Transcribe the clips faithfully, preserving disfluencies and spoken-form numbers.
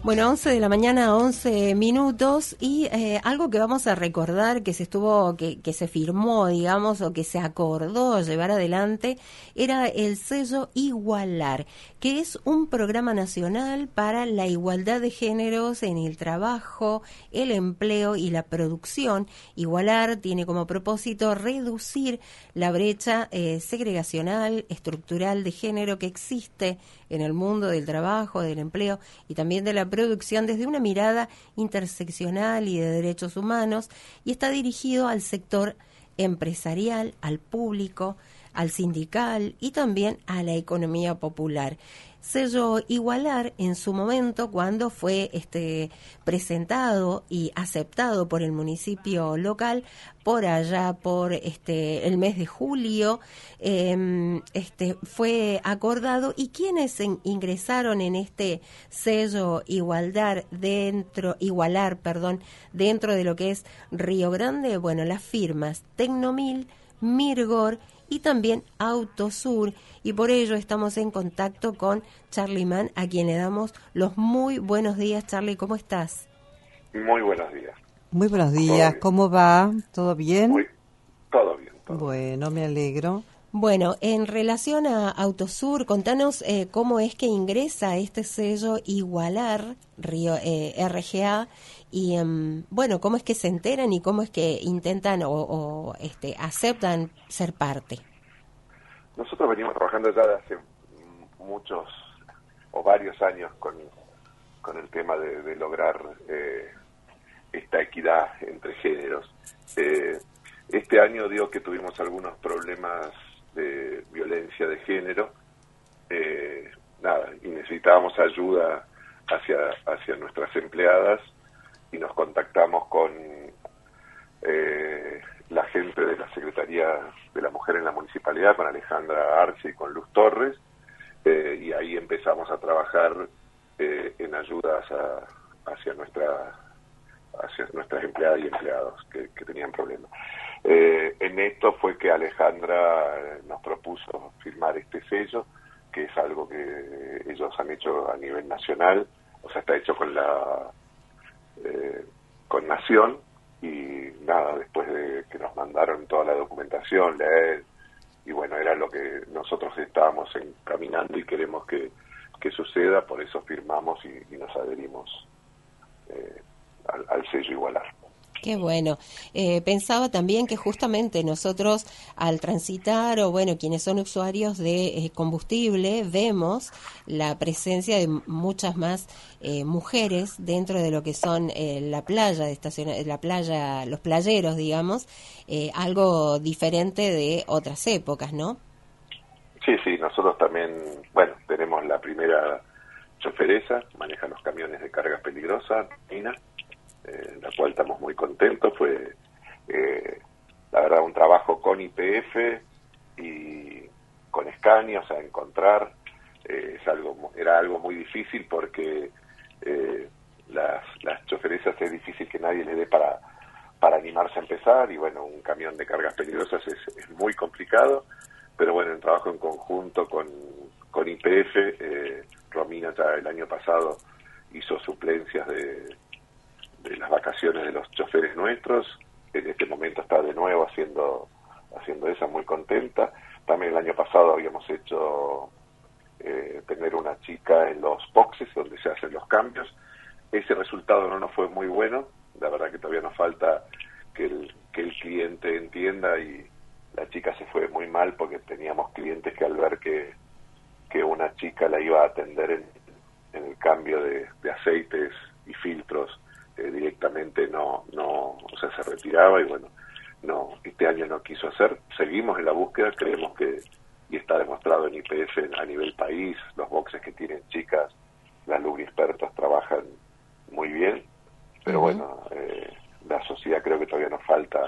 Bueno, once de la mañana, once minutos, y eh, algo que vamos a recordar que se estuvo, que, que se firmó, digamos, o que se acordó llevar adelante, era el sello Igualar, que es un programa nacional para la igualdad de géneros en el trabajo, el empleo y la producción. Igualar tiene como propósito reducir la brecha eh, segregacional, estructural de género que existe en el mundo del trabajo, del empleo y también de la producción desde una mirada interseccional y de derechos humanos, y está dirigido al sector empresarial, al público, al sindical y también a la economía popular. Sello Igualar en su momento, cuando fue este presentado y aceptado por el municipio local por allá por este el mes de julio, eh, este fue acordado. ¿Y quiénes en, ingresaron en este sello Igualdad dentro Igualar, perdón, dentro de lo que es Río Grande? Bueno, las firmas Tecnomil, Mirgor y también Autosur, y por ello estamos en contacto con Charly Mann, a quien le damos los muy buenos días. Charly, ¿cómo estás? Muy buenos días. Muy buenos días, ¿cómo va? ¿Todo bien? Muy, todo bien. Todo bueno, bien. Me alegro. Bueno, en relación a Autosur, contanos eh, cómo es que ingresa este sello Igualar, Río, eh, R G A, y um, bueno, cómo es que se enteran y cómo es que intentan o, o este, aceptan ser parte. Nosotros venimos trabajando ya de hace muchos o varios años con, con el tema de, de lograr eh, esta equidad entre géneros. Eh, este año digo que tuvimos algunos problemas de violencia de género, eh, nada, y necesitábamos ayuda hacia, hacia nuestras empleadas, y nos contactamos con eh, la gente de la Secretaría de la Mujer en la Municipalidad, con Alejandra Arce y con Luz Torres, eh, y ahí empezamos a trabajar eh, en ayudas a, hacia nuestra hacia nuestras empleadas y empleados que, que tenían problemas. Eh, en esto fue que Alejandra nos propuso firmar este sello, que es algo que ellos han hecho a nivel nacional, o sea, está hecho con la eh, con Nación, y nada, después de que nos mandaron toda la documentación, leer, y bueno, era lo que nosotros estábamos encaminando y queremos que, que suceda, por eso firmamos y, y nos adherimos eh, al, al sello Igualar. Qué bueno. Eh, pensaba también que justamente nosotros al transitar, o bueno, quienes son usuarios de eh, combustible, vemos la presencia de muchas más eh, mujeres dentro de lo que son eh, la playa, de estaciona, la playa, los playeros, digamos, eh, algo diferente de otras épocas, ¿no? Sí, sí, nosotros también, bueno, tenemos la primera choferesa, maneja los camiones de carga peligrosa, Nina, Eh, la cual estamos muy contentos. Fue eh, la verdad un trabajo con Y P F y con Scania, o sea, encontrar eh, es algo era algo muy difícil porque eh, las, las choferesas es difícil que nadie le dé para para animarse a empezar, y bueno, un camión de cargas peligrosas es, es muy complicado, pero bueno, el trabajo en conjunto con, con Y P F, eh, Romina ya el año pasado hizo suplencias de de las vacaciones de los choferes nuestros. En este momento está de nuevo haciendo haciendo esa, muy contenta. También el año pasado habíamos hecho eh, tener una chica en los boxes donde se hacen los cambios. Ese resultado no nos fue muy bueno, la verdad que todavía nos falta que el, que el cliente entienda, y la chica se fue muy mal porque teníamos clientes que al ver que, que una chica la iba a atender en, en el cambio de, de aceites y filtros, Eh, directamente no, no, o sea, se retiraba, y bueno, no, este año no quiso hacer. Seguimos en la búsqueda, creemos que, y está demostrado en Y P F a nivel país, los boxes que tienen chicas, las lubriexpertas trabajan muy bien, pero uh-huh. bueno, eh, la sociedad creo que todavía nos falta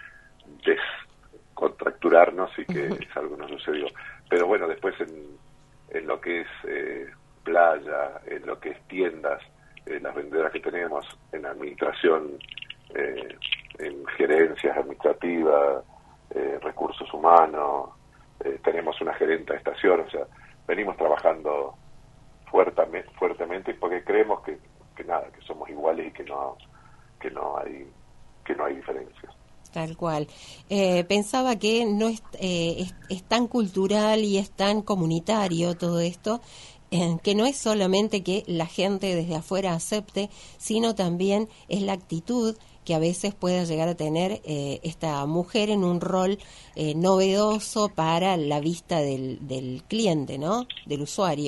descontracturarnos, y que uh-huh. es algo que nos sucedió. Pero bueno, después en, en lo que es eh, playa, en lo que es tiendas, Eh, las vendedoras que tenemos en administración, eh, en gerencias administrativas, eh, recursos humanos, eh, tenemos una gerenta de estación, o sea, venimos trabajando fuertemente, fuertemente porque creemos que que nada, que somos iguales y que no que no hay que no hay diferencias. Tal cual. Eh, pensaba que no es, eh, es, es tan cultural y es tan comunitario todo esto, eh, que no es solamente que la gente desde afuera acepte, sino también es la actitud que a veces pueda llegar a tener eh, esta mujer en un rol eh, novedoso para la vista del, del cliente, ¿no? Del usuario.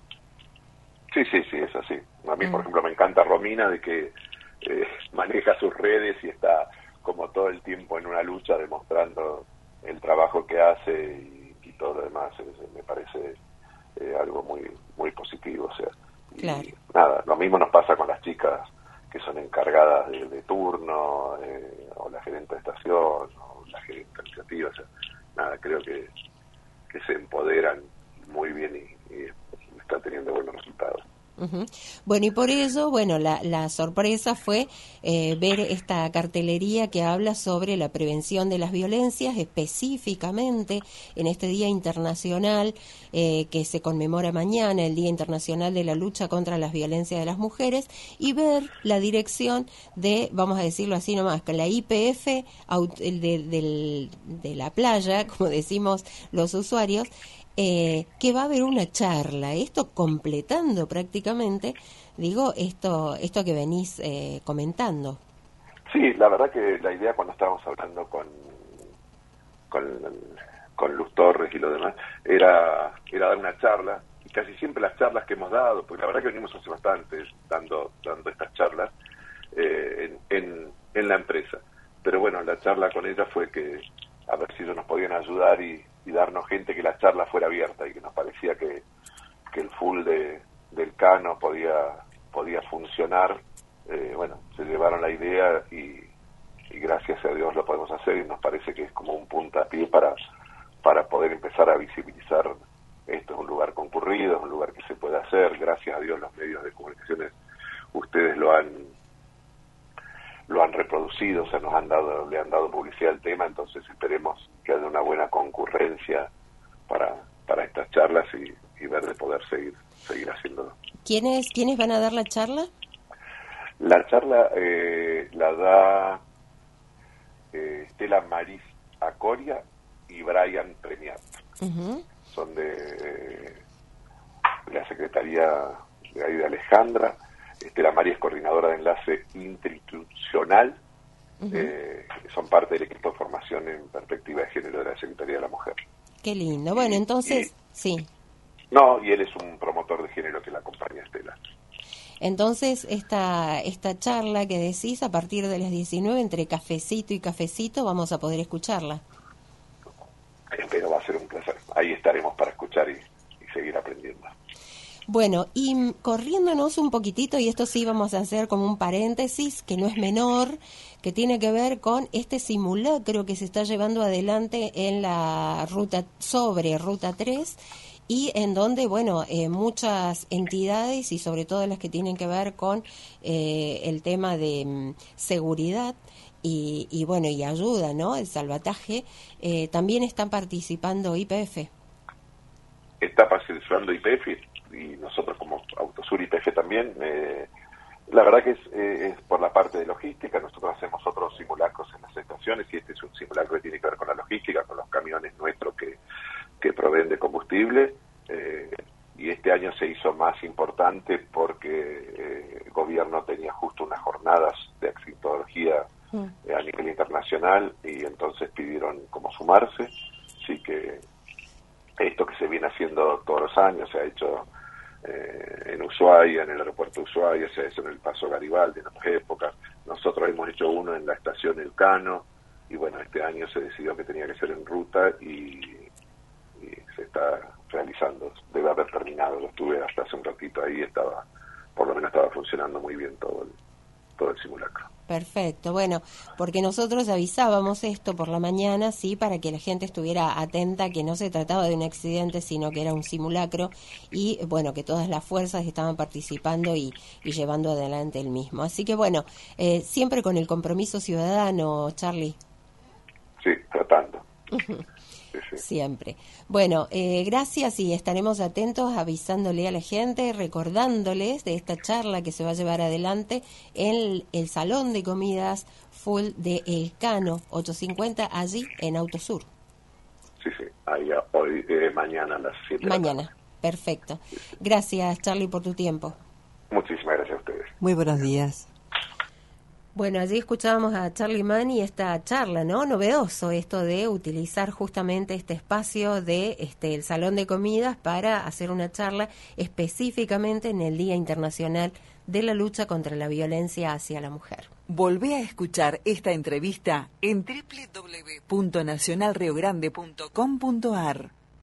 Sí, sí, sí, es así. A mí, Mm. por ejemplo, me encanta Romina, de que eh, maneja sus redes y está como todo el tiempo en una lucha demostrando el trabajo que hace y, y todo lo demás. Es, me parece eh, algo muy muy positivo. O sea, y Claro. nada, lo mismo nos pasa con las chicas que son encargadas de, de turno, eh, o la gerente de estación, o la gerente administrativa. O sea, nada, creo que, que se empoderan muy bien y, y están teniendo buenos resultados. Uh-huh. Bueno, y por ello, bueno, la, la sorpresa fue eh, ver esta cartelería que habla sobre la prevención de las violencias, específicamente en este Día Internacional eh, que se conmemora mañana, el Día Internacional de la Lucha contra las Violencias de las Mujeres, y ver la dirección de, vamos a decirlo así nomás, que la I P F de, de, de la playa, como decimos los usuarios, Eh, que va a haber una charla, esto completando prácticamente, digo, esto esto que venís eh, comentando. Sí, la verdad que la idea cuando estábamos hablando con con, con Luz Torres y lo demás, era, era dar una charla, y casi siempre las charlas que hemos dado, porque la verdad que venimos hace bastante dando, dando estas charlas eh, en, en, en la empresa. Pero bueno, la charla con ella fue que a ver si ellos nos podían ayudar y y darnos gente, que la charla fuera abierta, y que nos parecía que, que el full de, del Cano podía podía funcionar. Eh, bueno, se llevaron la idea y, y gracias a Dios lo podemos hacer, y nos parece que es como un puntapié para, para poder empezar a visibilizar esto. Es un lugar concurrido, es un lugar que se puede hacer, gracias a Dios los medios de comunicaciones, ustedes lo han lo han reproducido, o sea, nos han dado, le han dado publicidad al tema, entonces esperemos que haya una buena concurrencia para, para estas charlas y, y ver de poder seguir seguir haciéndolo. ¿Quiénes quiénes van a dar la charla? La charla eh, la da eh, Estela Maris Acoria y Brian Premiat. Uh-huh. Son de, eh, de la Secretaría de ahí de Alejandra. Estela María es coordinadora de enlace interinstitucional. Uh-huh. eh, son parte del equipo de formación en perspectiva de género de la Secretaría de la Mujer. Qué lindo. Bueno, y, entonces, y, sí. No, y él es un promotor de género que la acompaña a Estela. Entonces, esta esta charla que decís, a partir de las diecinueve, entre cafecito y cafecito, vamos a poder escucharla. Espero, va a ser un placer. Ahí estaremos para escuchar y, y seguir aprendiendo. Bueno, y corriéndonos un poquitito, y esto sí vamos a hacer como un paréntesis, que no es menor, que tiene que ver con este simulacro que se está llevando adelante en la ruta, sobre Ruta tres, y en donde, bueno, eh, muchas entidades, y sobre todo las que tienen que ver con eh, el tema de um, seguridad, y, y bueno, y ayuda, ¿no?, el salvataje, eh, también están participando I P F. Está participando I P F, y nosotros como Autosur y P F también. Eh, la verdad que es, eh, es por la parte de logística. Nosotros hacemos otros simulacros en las estaciones, y este es un simulacro que tiene que ver con la logística, con los camiones nuestros que, que proveen de combustible, eh, y este año se hizo más importante porque eh, el gobierno tenía justo unas jornadas de accidentología mm. eh, a nivel internacional, y entonces pidieron como sumarse. Así que esto que se viene haciendo todos los años, se ha hecho eh, en Ushuaia, en el aeropuerto de Ushuaia, se ha hecho en el Paso Garibaldi en otras épocas. Nosotros hemos hecho uno en la estación El Cano, y bueno, este año se decidió que tenía que ser en ruta, y, y se está realizando. Debe haber terminado, lo estuve hasta hace un ratito ahí, estaba, por lo menos estaba funcionando muy bien todo el, todo el simulacro. Perfecto, bueno, porque nosotros avisábamos esto por la mañana, sí, para que la gente estuviera atenta, que no se trataba de un accidente, sino que era un simulacro, y bueno, que todas las fuerzas estaban participando y, y llevando adelante el mismo. Así que bueno, eh, siempre con el compromiso ciudadano, Charlie. Sí, tratando. Uh-huh. sí, sí. Siempre. Bueno, eh, gracias y estaremos atentos avisándole a la gente, recordándoles de esta charla que se va a llevar adelante en el Salón de Comidas Full de El Cano, ochocientos cincuenta, allí en Autosur. Sí, sí, ahí hoy, eh, mañana a las siete. Mañana, perfecto. Gracias, Charlie, por tu tiempo. Muchísimas gracias a ustedes. Muy buenos días. Bueno, allí escuchábamos a Charlie Mann y esta charla, ¿no? Novedoso esto de utilizar justamente este espacio de este el Salón de Comidas para hacer una charla específicamente en el Día Internacional de la Lucha contra la Violencia hacia la Mujer. Volvé a escuchar esta entrevista en doble u doble u doble u punto nacional rio grande punto com punto a r.